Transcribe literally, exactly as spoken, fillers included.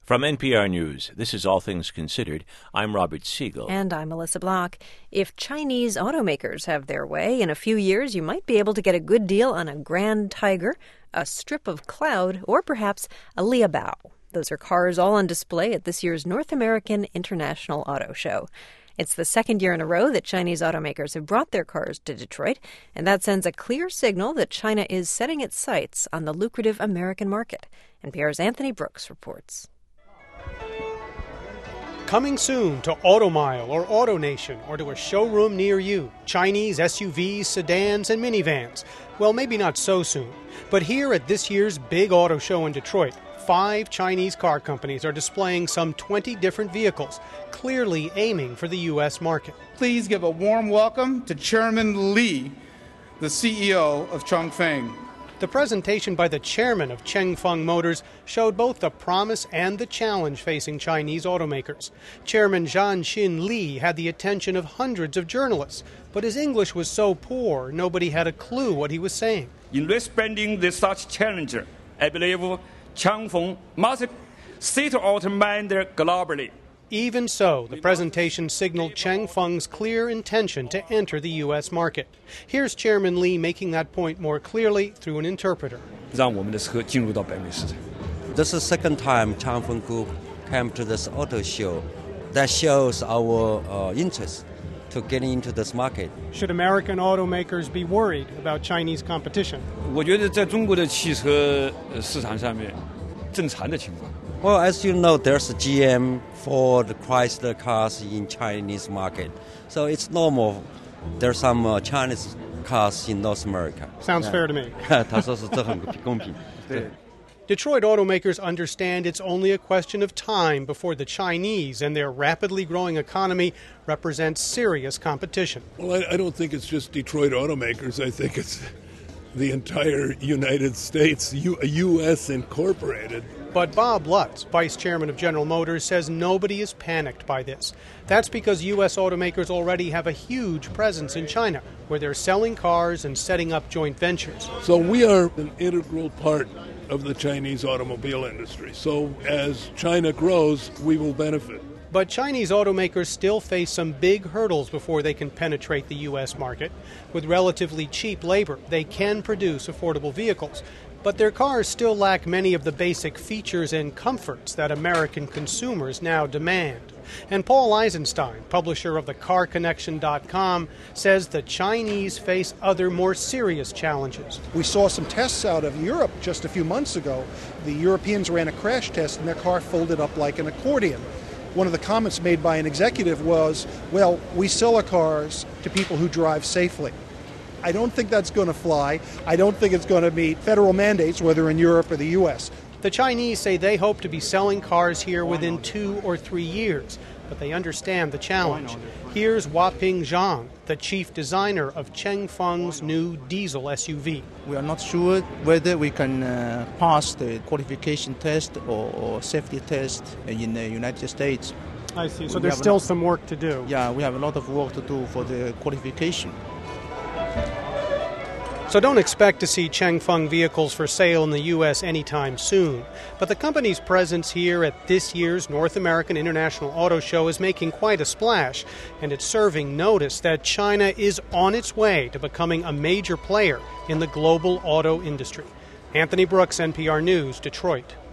From N P R News, this is All Things Considered. I'm Robert Siegel. And I'm Melissa Block. If Chinese automakers have their way, in a few years you might be able to get a good deal on a Grand Tiger, a strip of cloud, or perhaps a Liabao. Those are cars all on display at this year's North American International Auto Show. It's the second year in a row that Chinese automakers have brought their cars to Detroit, and that sends a clear signal that China is setting its sights on the lucrative American market. N P R's Anthony Brooks reports. Coming soon to AutoMile or AutoNation or to a showroom near you. Chinese S U Vs, sedans, and minivans. Well, maybe not so soon. But here at this year's big auto show in Detroit, five Chinese car companies are displaying some twenty different vehicles, clearly aiming for the U S market. Please give a warm welcome to Chairman Li, the C E O of Chongfeng. The presentation by the chairman of Chengfeng Motors showed both the promise and the challenge facing Chinese automakers. Chairman Zhan Xin Li had the attention of hundreds of journalists, but his English was so poor nobody had a clue what he was saying. In responding to such challenge, I believe Chengfeng must sit out mind globally. Even so, the presentation signaled Chengfeng's clear intention to enter the U S market. Here's Chairman Li making that point more clearly through an interpreter. This is the second time Changfeng Group came to this auto show. That shows our uh, interest to get into this market. Should American automakers be worried about Chinese competition? 我觉得在中国的汽车市场上面，正常的情况。Well, as you know, there's G M, Ford, Chrysler cars in Chinese market. So it's normal. There's some uh, Chinese cars in North America. Sounds yeah. fair to me. 他说是这很公平。对。 Detroit automakers understand it's only a question of time before the Chinese and their rapidly growing economy represent serious competition. Well, I, I don't think it's just Detroit automakers. I think it's the entire United States, U- U S incorporated. But Bob Lutz, vice chairman of General Motors, says nobody is panicked by this. That's because U S automakers already have a huge presence in China, where they're selling cars and setting up joint ventures. So we are an integral part of the Chinese automobile industry. So as China grows, we will benefit. But Chinese automakers still face some big hurdles before they can penetrate the U S market. With relatively cheap labor, they can produce affordable vehicles. But their cars still lack many of the basic features and comforts that American consumers now demand. And Paul Eisenstein, publisher of the car connection dot com, says the Chinese face other more serious challenges. We saw some tests out of Europe just a few months ago. The Europeans ran a crash test and their car folded up like an accordion. One of the comments made by an executive was, well, we sell our cars to people who drive safely. I don't think that's going to fly. I don't think it's going to meet federal mandates, whether in Europe or the U S. The Chinese say they hope to be selling cars here within two or three years, but they understand the challenge. Here's Waping Zhang, the chief designer of Chengfeng's new diesel S U V. We are not sure whether we can uh, pass the qualification test or, or safety test in the United States. I see. So there's still some work to do. Yeah, we have a lot of work to do for the qualification. So don't expect to see Chengfeng vehicles for sale in the U S anytime soon. But the company's presence here at this year's North American International Auto Show is making quite a splash, and it's serving notice that China is on its way to becoming a major player in the global auto industry. Anthony Brooks, N P R News, Detroit.